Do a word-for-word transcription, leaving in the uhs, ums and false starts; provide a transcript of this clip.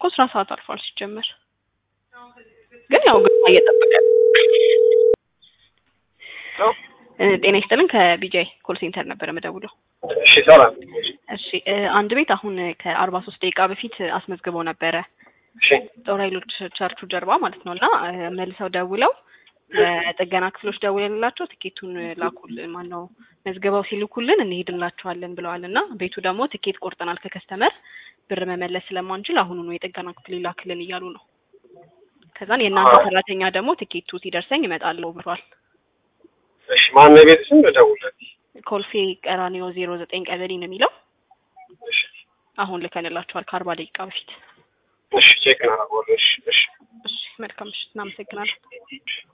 ስራ ሰዓት አልፏል ሲጀመር ግን ያው ግን እየጠበቀ ነው ጤና ይስጥልን ከቢጂአይ ኮል ሴንተር ነበር መደውለው እሺ ሰላም እሺ አንድ ቤት አሁን ከ43 ደቂቃ በፊት አስመዝግበው ነበር እሺ ጦር ኃይሎች ቸርቹ ጀርባ ማለት ነውና መልሰው ደውለው ለጥገና ክፍሎች ደውለንላቸው ትኬቱን ላኩልን ማን ነው መዝገባው ሲልኩልን እንሄድላችኋለን ብለዋልና ቤቱ ደግሞ ትኬት ቆርጠናል ከከስተመር ብር መመለስ ስለማንችል አሁን ነው የጥገና ክፍል ይላክልን እያሉ ነው ከዛን የእናንተ ሰራተኛ ደግሞ ትኬቱ ሲደርሰኝ ይመጣልው ብሏል እሺ ማን ነው ቤት ስም ደውለት ኮልፌ ቀራኒዮ ዜሮ ዘጠኝ ቀበሌ ነው የሚለው እሺ አሁን ልከንላችኋል ከአርባ ደቂቃ በፊት እሺ ቼክ እናደርጋለን እሺ እሺ እሺ መልካም እሺ እናመሰግናለን